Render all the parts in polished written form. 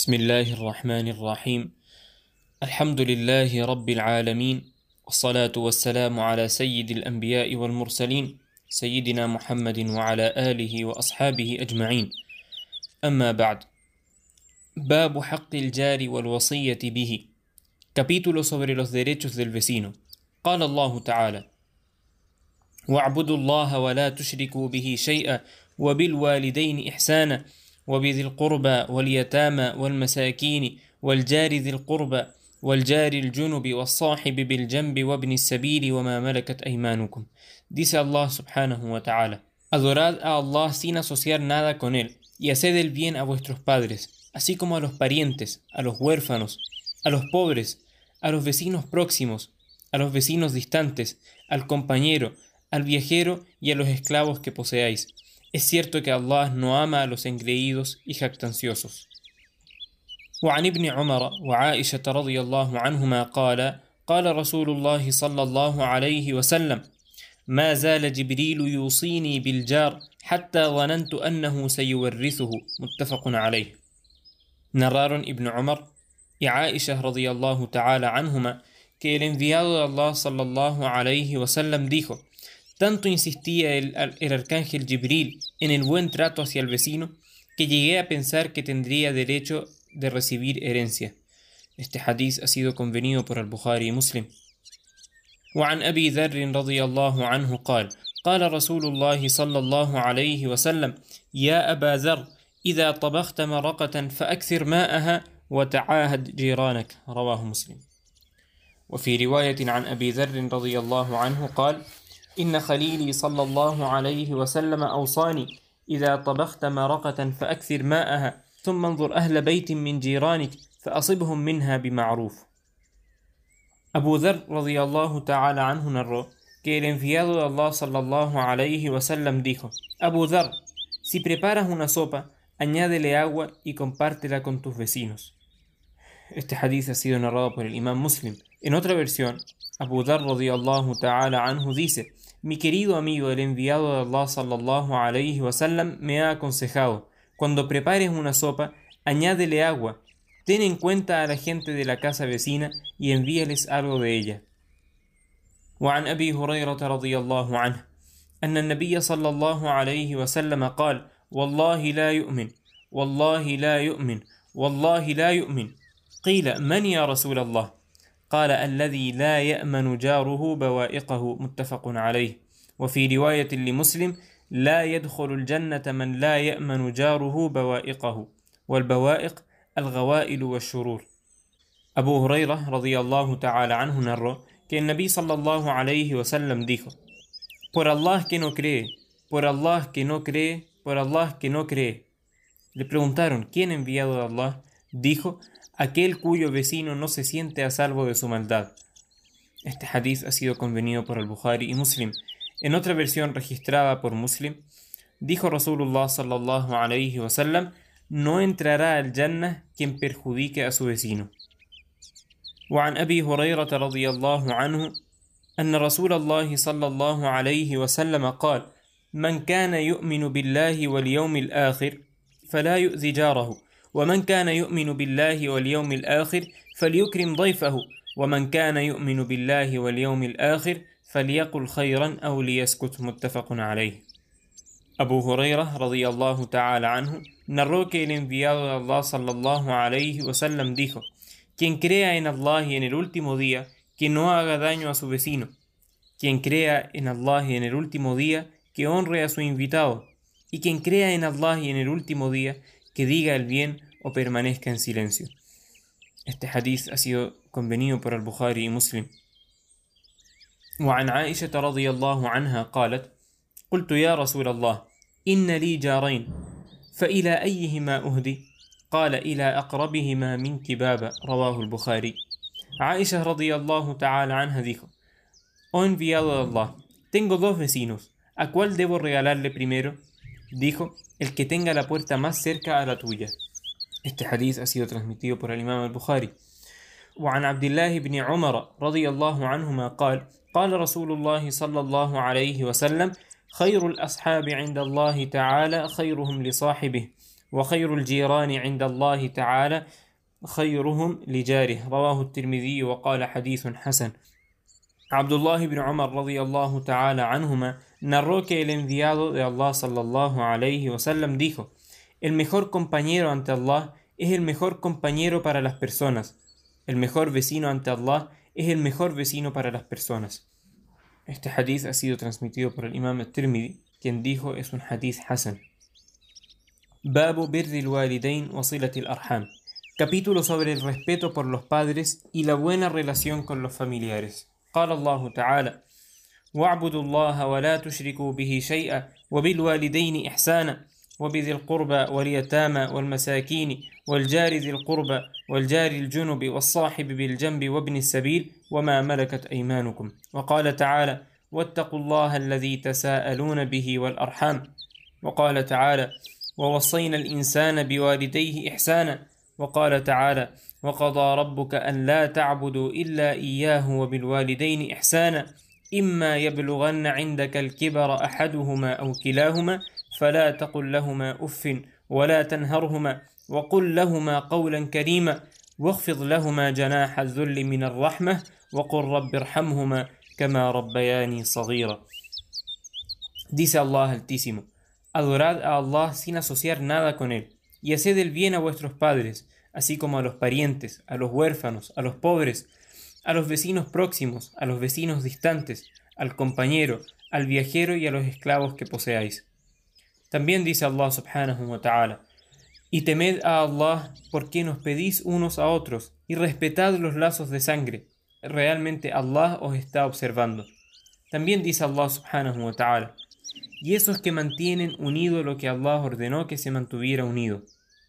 بسم الله الرحمن الرحيم. الحمد لله رب العالمين، والصلاة والسلام على سيد الأنبياء والمرسلين سيدنا محمد وعلى آله وأصحابه أجمعين. أما بعد. باب حق الجار والوصية به. Capítulo sobre los derechos del vecino. قال الله تعالى: واعبدوا الله ولا تشركوا به شيئا وبالوالدين إحسانا وبذي القربى واليتامى والمساكين والجار ذي القربى والجار الجنب والصاحب بالجنب وابن السبيل وما ملكت أيمانكم. Dice Allah subhanahu wa ta'ala: Adorad a Allah sin asociar nada con él, y haced el bien a vuestros padres, así como a los parientes, a los huérfanos, a los pobres, a los vecinos próximos, a los vecinos distantes, al compañero, al viajero y a los esclavos que poseáis. Es cierto que Allah no ama a los engreídos y jactanciosos. وعن ابن عمر وعائشة رضي الله عنهما قال رسول الله صلى الله عليه وسلم: ما زال جبريل يوصيني بالجار حتى ظننت أنه سيورثه. متفق عليه. Narraron Ibn Umar y Aisha radiyallahu ta'ala anhuma que el enviado de Allah sallallahu alayhi wa sallam dijo: tanto insistía el arcángel Jibril en el buen trato hacia el vecino que llegué a pensar que tendría derecho de recibir herencia. Este hadiz ha sido convenido por al-Bukhari y Muslim. وعن أبي ذر رضي الله عنه قال رسول الله صلى الله عليه وسلم: يا أبا ذر إذا طبخت مرقة فأكثر ماءها وتعاهد جيرانك. رواه مسلم. وفي رواية عن أبي ذر رضي الله عنه قال: إن خليلي صلى الله عليه وسلم أوصاني إذا طبخت مرقة فأكثر ماءها ثم انظر أهل بيت من جيرانك فأصبهم منها بمعروف. Abu Dharr radiyallahu ta'ala anhu narró que el enviado de Allah sallallahu alayhi wa sallam dijo: Abu Dharr, si preparas una sopa, añádele agua y compártela con tus vecinos. Este hadith ha sido narrado por el imam Muslim. En otra versión, Abu Dharr radiyallahu ta'ala anhu dice: mi querido amigo, el enviado de Allah sallallahu alayhi wa sallam me ha aconsejado: cuando prepares una sopa, añádele agua, ten en cuenta a la gente de la casa vecina y envíales algo de ella. وعن أبي هريرة رضي الله عنه أن النبي صلى الله عليه وسلم قال: والله لا يؤمن والله لا يؤمن والله لا يؤمن. قيل: من يا رسول الله؟ قال: الذي لا يأمن جاره بوائقه. متفق عليه. وفي رواية لمسلم: لا يدخل الجنة من لا يأمن جاره بوائقه. والبوائق الغوائل والشرور. Abu Huraira radiyallahu ta'ala anhu narró que el Nabi sallallahu alayhi wa sallam dijo: por Allah que no cree, por Allah que no cree, por Allah que no cree. Le preguntaron: ¿quién enviado de Allah? Dijo: aquel cuyo vecino no se siente a salvo de su maldad. Este hadith ha sido convenido por al-Bukhari y Muslim. En otra versión registrada por Muslim, dijo Rasulullah sallallahu alayhi wa sallam: no entrará al Jannah quien perjudique a su vecino. وعن أبي هريرة رضي الله عنه أن رسول الله صلى الله عليه وسلم قال: من كان يؤمن بالله واليوم الآخر فلا يؤذي جاره، ومن كان يؤمن بالله واليوم الآخر فليكرم ضيفه، ومن كان يؤمن بالله واليوم الآخر فليقل خيرا أو ليسكت. متفق عليه. Abu Huraira radiyallahu ta'ala anhu narró que el enviado de Allah sallallahu alayhi wa sallam dijo: quien crea en Allah y en el último día, que no haga daño a su vecino. Quien crea en Allah y en el último día, que honre a su invitado. Y quien crea en Allah y en el último día, que diga el bien o permanezca en silencio. Este hadith ha sido convenido por al-Bukhari y Muslim. وعن عائشة رضي الله عنها قالت: قلت يا رسول الله إن لي جارين فإلى أيهما أهدي؟ قال: إلى أقربهما منك بابا. رواه البخاري. Aisha radiyallahu ta'ala anha dijo: oh enviado de Allah, tengo dos vecinos, ¿a cuál debo regalarle primero? Dijo: el que tenga la puerta más cerca a la tuya. Este hadith ha sido transmitido por el imam al-Bukhari. وعن عبد الله بن عمر رضي الله عنهما قال رسول الله صلى الله عليه وسلم: خير الأصحاب عند الله تعالى خيرهم لصاحبه، وخير الجيران عند الله تعالى خيرهم لجاره. رواه الترمذي وقال حديث حسن. Abdullah ibn Umar radiyallahu ta'ala anhuma narró que el enviado de Allah sallallahu alayhi wasallam dijo: el mejor compañero ante Allah es el mejor compañero para las personas. El mejor vecino ante Allah es el mejor vecino para las personas. Este hadith ha sido transmitido por el Imam al-Tirmidhi, quien dijo es un hadith hasan. Babu birril walidain wa silatil arham. Capítulo sobre el respeto por los padres y la buena relación con los familiares. قال الله تعالى: واعبدوا الله ولا تشركوا به شيئا وبالوالدين إحسانا وبذي القربى واليتامى والمساكين والجار ذي القربى والجار الجنب والصاحب بالجنب وابن السبيل وما ملكت أيمانكم. وقال تعالى: واتقوا الله الذي تساءلون به والأرحام. وقال تعالى: ووصينا الإنسان بوالديه إحسانا. وقال تعالى: وقضى ربك أن لا تعبدوا إلا إياه وبالوالدين إحسانا إما يبلغن عندك الكبر أحدهما أو كلاهما فلا تقل لهما أف ولا تنهرهما وقل لهما قولا كريما واخفض لهما جناح الذل من الرحمة وقل رب ارحمهما كما ربياني صغيرا. Dice Allah Altísimo: adorad a Allah sin asociar nada con él, y haced el bien a vuestros padres, así como a los parientes, a los huérfanos, a los pobres, a los vecinos próximos, a los vecinos distantes, al compañero, al viajero y a los esclavos que poseáis. También dice Allah subhanahu wa ta'ala: y temed a Allah porque nos pedís unos a otros, y respetad los lazos de sangre. Realmente Allah os está observando. También dice Allah subhanahu wa ta'ala: y esos que mantienen unido lo que Allah ordenó que se mantuviera unido.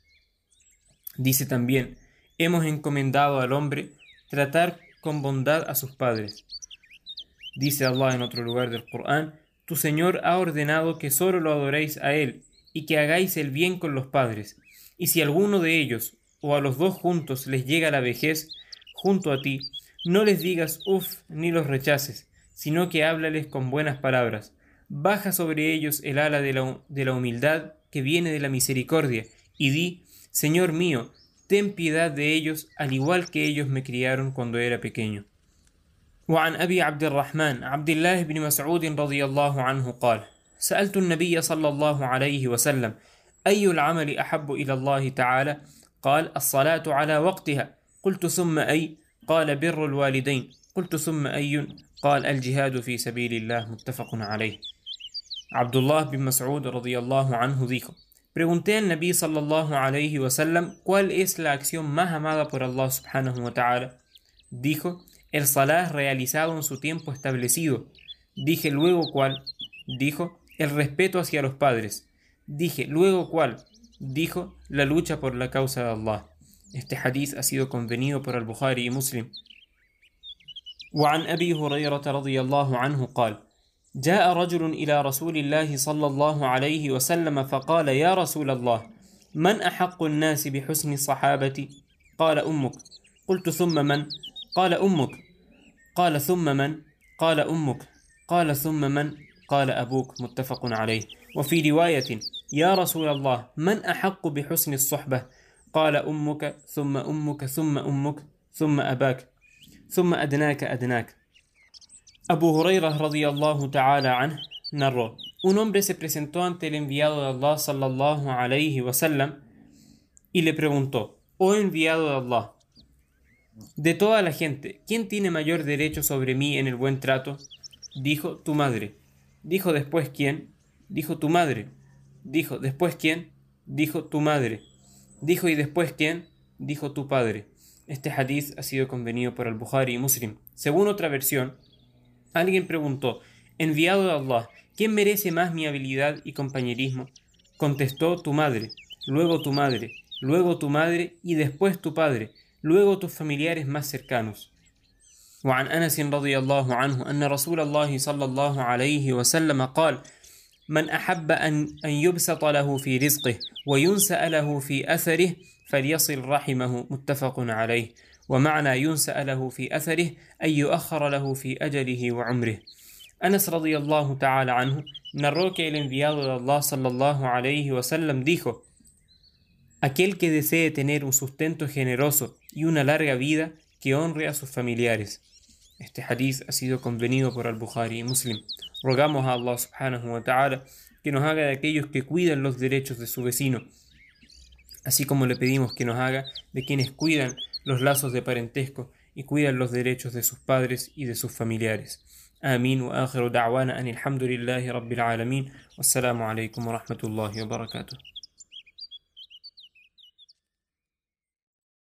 Dice también: hemos encomendado al hombre tratar con bondad a sus padres. Dice Allah en otro lugar del Corán: tu Señor ha ordenado que solo lo adoréis a Él y que hagáis el bien con los padres. Y si alguno de ellos o a los dos juntos les llega la vejez junto a ti, no les digas uf ni los rechaces, sino que háblales con buenas palabras. Baja sobre ellos el ala de la humildad que viene de la misericordia y di: Señor mío, ten piedad de ellos, al igual que ellos me criaron cuando era pequeño. وعن أبي عبد الرحمن عبد الله بن مسعود رضي الله عنه قال: سألت النبي صلى الله عليه وسلم: أي العمل أحب إلى الله تعالى؟ قال: الصلاة على وقتها. قلت: ثم أي؟ قال: بر الوالدين. قلت: ثم أي؟ قال: الجهاد في سبيل الله. متفق عليه. Abdullah bin Mas'ud radiyallahu anhu dijo: pregunté al Nabi sallallahu alayhi wa sallam cuál es la acción más amada por Allah subhanahu wa ta'ala. Dijo: el salah realizado en su tiempo establecido. Dije: luego cuál. Dijo: el respeto hacia los padres. Dije: luego cuál. Dijo: la lucha por la causa de Allah. Este hadith ha sido convenido por al-Bukhari y Muslim. وعن أبي هريرة رضي الله عنه قال: جاء رجل إلى رسول الله صلى الله عليه وسلم فقال: يا رسول الله، من أحق الناس بحسن الصحابة؟ قال: أمك. قلت: ثم من؟ قال: أمك. قال: ثم من؟ قال: أمك. قال: ثم من؟ قال: أبوك. متفق عليه. وفي رواية: يا رسول الله، من أحق بحسن الصحبة؟ قال: أمك ثم أمك ثم أمك ثم أباك ثم أدناك أدناك. Abu Hurairah radiyallahu ta'ala anhu narró: un hombre se presentó ante el enviado de Allah sallallahu alayhi wa sallam y le preguntó: oh enviado de Allah, de toda la gente, ¿quién tiene mayor derecho sobre mí en el buen trato? Dijo: tu madre. Dijo: después ¿quién? Dijo: tu madre. Dijo: después ¿quién? Dijo: tu madre. Dijo: ¿y después quién? Dijo: tu padre. Este hadith ha sido convenido por al-Bukhari y Muslim. Según otra versión, alguien preguntó: enviado de Allah, ¿quién merece más mi habilidad y compañerismo? Contestó: tu madre, luego tu madre, luego tu madre y después tu padre, luego tus familiares más cercanos. وعن أنس رضي الله عنه أن رسول الله صلى الله عليه وسلم قال: من أحب أن يبسط له في رزقه وينسأ له في أثره فليصل رحمه. متفق عليه. ومعنى ينسأ له في أثره أن يؤخر له في أجله وعمره. Anas radiyallahu ta'ala anhu narró que el enviado de Allah sallallahu alayhi wa sallam dijo: aquel que desee tener un sustento generoso y una larga vida, que honre a sus familiares. Este hadiz ha sido convenido por Al-Bukhari y Muslim. Rogamos a Allah subhanahu wa ta'ala que nos haga de aquellos que cuidan los derechos de su vecino, así como le pedimos que nos haga de quienes cuidan los lazos de parentesco y cuidan los derechos de sus padres y de sus familiares. آمين وآخر دعوانا أن الحمد لله رب العالمين والسلام عليكم ورحمة الله وبركاته.